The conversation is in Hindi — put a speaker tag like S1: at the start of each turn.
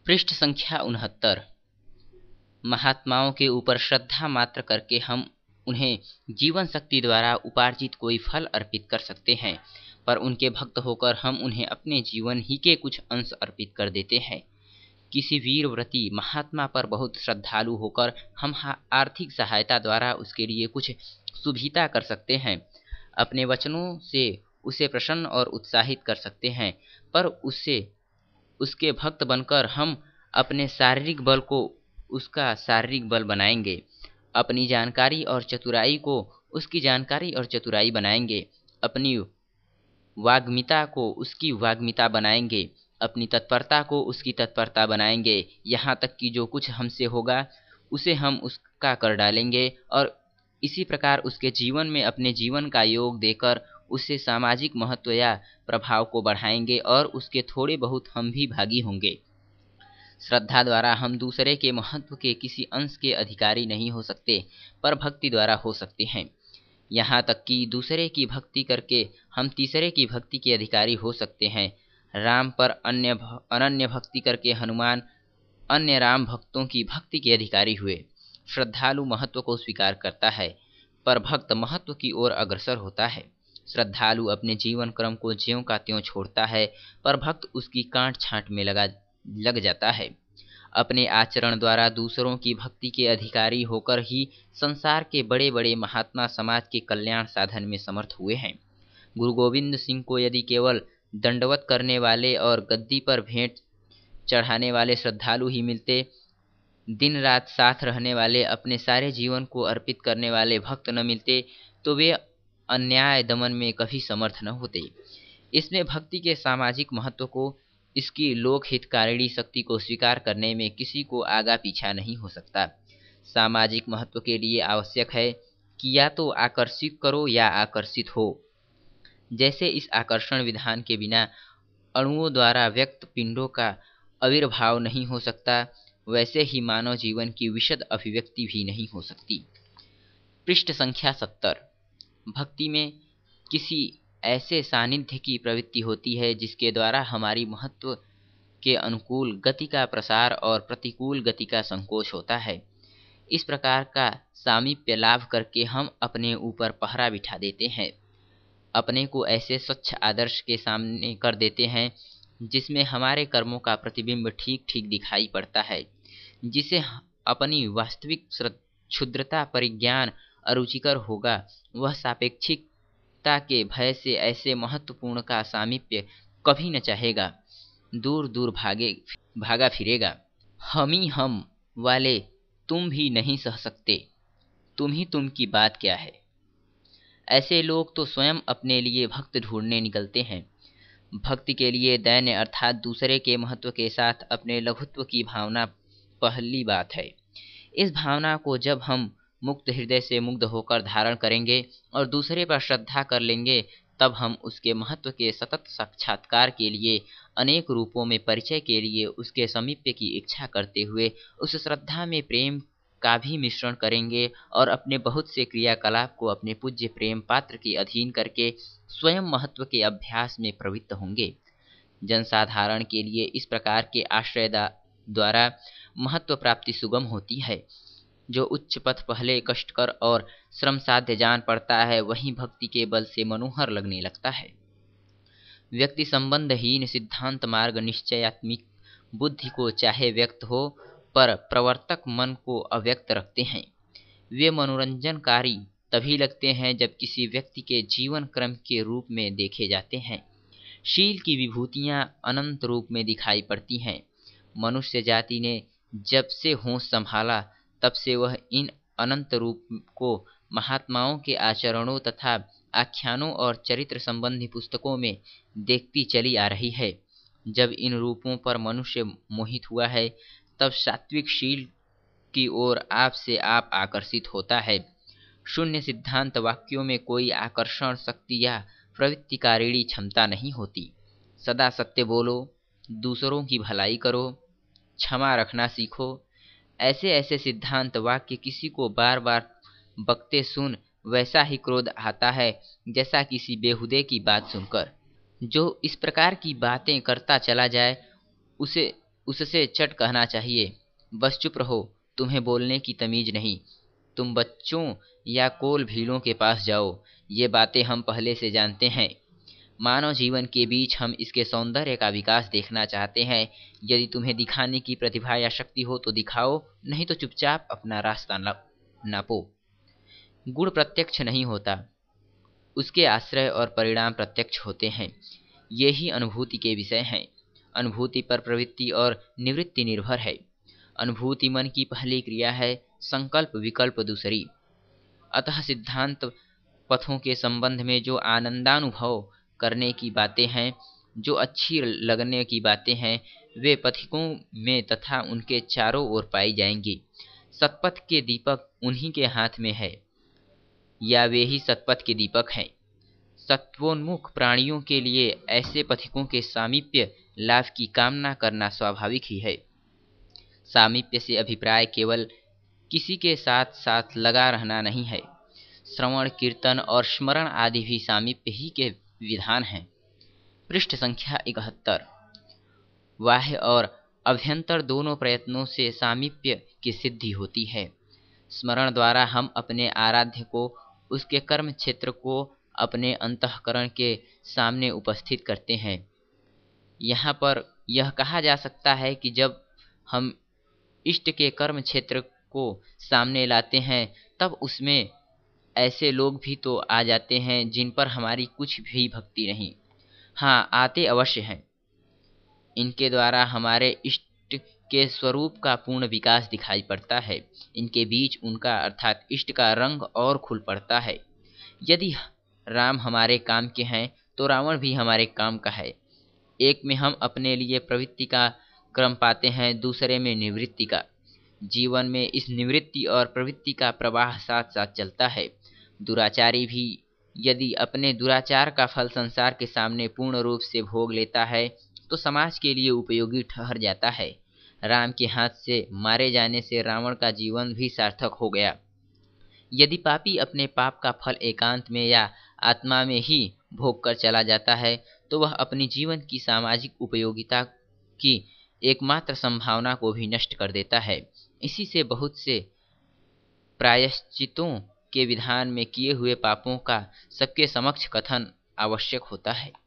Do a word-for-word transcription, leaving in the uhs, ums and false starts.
S1: पृष्ठ संख्या उनहत्तर। महात्माओं के ऊपर श्रद्धा मात्र करके हम उन्हें जीवन शक्ति द्वारा उपार्जित कोई फल अर्पित कर सकते हैं, पर उनके भक्त होकर हम उन्हें अपने जीवन ही के कुछ अंश अर्पित कर देते हैं। किसी वीर व्रती महात्मा पर बहुत श्रद्धालु होकर हम आर्थिक सहायता द्वारा उसके लिए कुछ सुविधा कर सकते हैं, अपने वचनों से उसे प्रसन्न और उत्साहित कर सकते हैं, पर उससे उसके भक्त बनकर हम अपने शारीरिक बल को उसका शारीरिक बल बनाएंगे, अपनी जानकारी और चतुराई को उसकी जानकारी और चतुराई बनाएंगे, अपनी वाग्मिता को उसकी वाग्मिता बनाएंगे, अपनी तत्परता को उसकी तत्परता बनाएंगे, यहाँ तक कि जो कुछ हमसे होगा उसे हम उसका कर डालेंगे और इसी प्रकार उसके जीवन में अपने जीवन का योग देकर उससे सामाजिक महत्व या प्रभाव को बढ़ाएंगे और उसके थोड़े बहुत हम भी भागी होंगे। श्रद्धा द्वारा हम दूसरे के महत्व के किसी अंश के अधिकारी नहीं हो सकते, पर भक्ति द्वारा हो सकते हैं। यहाँ तक कि दूसरे की भक्ति करके हम तीसरे की भक्ति के अधिकारी हो सकते हैं। राम पर अन्य अनन्य भक्ति करके हनुमान अन्य राम भक्तों की भक्ति के अधिकारी हुए। श्रद्धालु महत्व को स्वीकार करता है, पर भक्त महत्व की ओर अग्रसर होता है। श्रद्धालु अपने जीवन क्रम को ज्यों का त्यों छोड़ता है, पर भक्त उसकी काट छांट में लगा लग जाता है। अपने आचरण द्वारा दूसरों की भक्ति के अधिकारी होकर ही संसार के बड़े बड़े महात्मा समाज के कल्याण साधन में समर्थ हुए हैं। गुरु गोविंद सिंह को यदि केवल दंडवत करने वाले और गद्दी पर भेंट चढ़ाने वाले श्रद्धालु ही मिलते, दिन रात साथ रहने वाले, अपने सारे जीवन को अर्पित करने वाले भक्त न मिलते, तो वे अन्याय दमन में कभी समर्थ न होते। इसमें भक्ति के सामाजिक महत्व को, इसकी लोक हितकारिणी शक्ति को स्वीकार करने में किसी को आगा पीछा नहीं हो सकता। सामाजिक महत्व के लिए आवश्यक है कि या तो आकर्षित करो या आकर्षित हो। जैसे इस आकर्षण विधान के बिना अणुओं द्वारा व्यक्त पिंडों का आविर्भाव नहीं हो सकता, वैसे ही मानव जीवन की विशद अभिव्यक्ति भी नहीं हो सकती। पृष्ठ संख्या सत्तर। भक्ति में किसी ऐसे सानिध्य की प्रवृत्ति होती है जिसके द्वारा हमारी महत्व के अनुकूल गति का प्रसार और प्रतिकूल गति का संकोच होता है। इस प्रकार का सामीप्य लाभ करके हम अपने ऊपर पहरा बिठा देते हैं, अपने को ऐसे स्वच्छ आदर्श के सामने कर देते हैं जिसमें हमारे कर्मों का प्रतिबिंब ठीक ठीक दिखाई पड़ता है, जिसे अपनी वास्तविक क्षुद्रता परिज्ञान अरुचिकर होगा, वह सापेक्षिकता के भय से ऐसे महत्वपूर्ण का सामीप्य कभी न चाहेगा, दूर दूर भागे भागा फिरेगा। हम ही हम वाले तुम भी नहीं सह सकते, तुम ही तुम की बात क्या है। ऐसे लोग तो स्वयं अपने लिए भक्त ढूंढने निकलते हैं। भक्ति के लिए दैन्य अर्थात दूसरे के महत्व के साथ अपने लघुत्व की भावना पहली बात है। इस भावना को जब हम मुक्त हृदय से मुग्ध होकर धारण करेंगे और दूसरे पर श्रद्धा कर लेंगे, तब हम उसके महत्व के सतत साक्षात्कार के लिए अनेक रूपों में परिचय के लिए उसके समीप्य की इच्छा करते हुए उस श्रद्धा में प्रेम का भी मिश्रण करेंगे और अपने बहुत से क्रियाकलाप को अपने पूज्य प्रेम पात्र के अधीन करके स्वयं महत्व के अभ्यास में प्रवृत्त होंगे। जनसाधारण के लिए इस प्रकार के आश्रय द्वारा महत्व प्राप्ति सुगम होती है। जो उच्च पथ पहले कष्टकर और श्रम साध्य जान पड़ता है, वहीं भक्ति के बल से मनोहर लगने लगता है। व्यक्ति संबंधहीन सिद्धांत मार्ग निश्चयात्मिक बुद्धि को चाहे व्यक्त हो, पर प्रवर्तक मन को अव्यक्त रखते हैं। वे मनोरंजनकारी तभी लगते हैं जब किसी व्यक्ति के जीवन क्रम के रूप में देखे जाते हैं। शील की विभूतियां अनंत रूप में दिखाई पड़ती हैं। मनुष्य जाति ने जब से होश संभाला, तब से वह इन अनंत रूप को महात्माओं के आचरणों तथा आख्यानों और चरित्र संबंधी पुस्तकों में देखती चली आ रही है। जब इन रूपों पर मनुष्य मोहित हुआ है, तब सात्विक शील की ओर आप से आप आकर्षित होता है। शून्य सिद्धांत वाक्यों में कोई आकर्षण शक्ति या प्रवृत्तिकारिणी क्षमता नहीं होती। सदा सत्य बोलो, दूसरों की भलाई करो, क्षमा रखना सीखो। ऐसे ऐसे सिद्धांत वाक्य किसी को बार बार बकते सुन वैसा ही क्रोध आता है जैसा किसी बेहुदे की बात सुनकर। जो इस प्रकार की बातें करता चला जाए, उसे उससे चट कहना चाहिए, बस चुप रहो, तुम्हें बोलने की तमीज नहीं। तुम बच्चों या कोल भीलों के पास जाओ, ये बातें हम पहले से जानते हैं। मानव जीवन के बीच हम इसके सौंदर्य का विकास देखना चाहते हैं। यदि तुम्हें दिखाने की प्रतिभा या शक्ति हो तो दिखाओ, नहीं तो चुपचाप अपना रास्ता नापो। गुण प्रत्यक्ष नहीं होता, उसके आश्रय और परिणाम प्रत्यक्ष होते हैं। ये ही अनुभूति के विषय हैं। अनुभूति पर प्रवृत्ति और निवृत्ति निर्भर है। अनुभूति मन की पहली क्रिया है, संकल्प विकल्प दूसरी। अतः सिद्धांत पथों के संबंध में जो आनंदानुभव करने की बातें हैं, जो अच्छी लगने की बातें हैं, वे पथिकों में तथा उनके चारों ओर पाई जाएंगी। सतपथ के दीपक उन्हीं के हाथ में है, या वे ही सतपथ के दीपक हैं। सत्वोन्मुख प्राणियों के लिए ऐसे पथिकों के सामीप्य लाभ की कामना करना स्वाभाविक ही है। सामीप्य से अभिप्राय केवल किसी के साथ साथ लगा रहना नहीं है। श्रवण कीर्तन और स्मरण आदि भी सामीप्य ही के विधान हैं। पृष्ठ संख्या इकहत्तर। बाह्य और अभ्यंतर दोनों प्रयत्नों से सामीप्य की सिद्धि होती है। स्मरण द्वारा हम अपने आराध्य को, उसके कर्म क्षेत्र को अपने अंतःकरण के सामने उपस्थित करते हैं। यहाँ पर यह कहा जा सकता है कि जब हम इष्ट के कर्म क्षेत्र को सामने लाते हैं, तब उसमें ऐसे लोग भी तो आ जाते हैं जिन पर हमारी कुछ भी भक्ति नहीं। हाँ, आते अवश्य हैं। इनके द्वारा हमारे इष्ट के स्वरूप का पूर्ण विकास दिखाई पड़ता है। इनके बीच उनका अर्थात इष्ट का रंग और खुल पड़ता है। यदि राम हमारे काम के हैं तो रावण भी हमारे काम का है। एक में हम अपने लिए प्रवृत्ति का क्रम पाते हैं, दूसरे में निवृत्ति का। जीवन में इस निवृत्ति और प्रवृत्ति का प्रवाह साथ साथ चलता है। दुराचारी भी यदि अपने दुराचार का फल संसार के सामने पूर्ण रूप से भोग लेता है तो समाज के लिए उपयोगी ठहर जाता है। राम के हाथ से मारे जाने से रावण का जीवन भी सार्थक हो गया। यदि पापी अपने पाप का फल एकांत में या आत्मा में ही भोग कर चला जाता है तो वह अपनी जीवन की सामाजिक उपयोगिता की एकमात्र संभावना को भी नष्ट कर देता है। इसी से बहुत से प्रायश्चितों के विधान में किए हुए पापों का सबके समक्ष कथन आवश्यक होता है।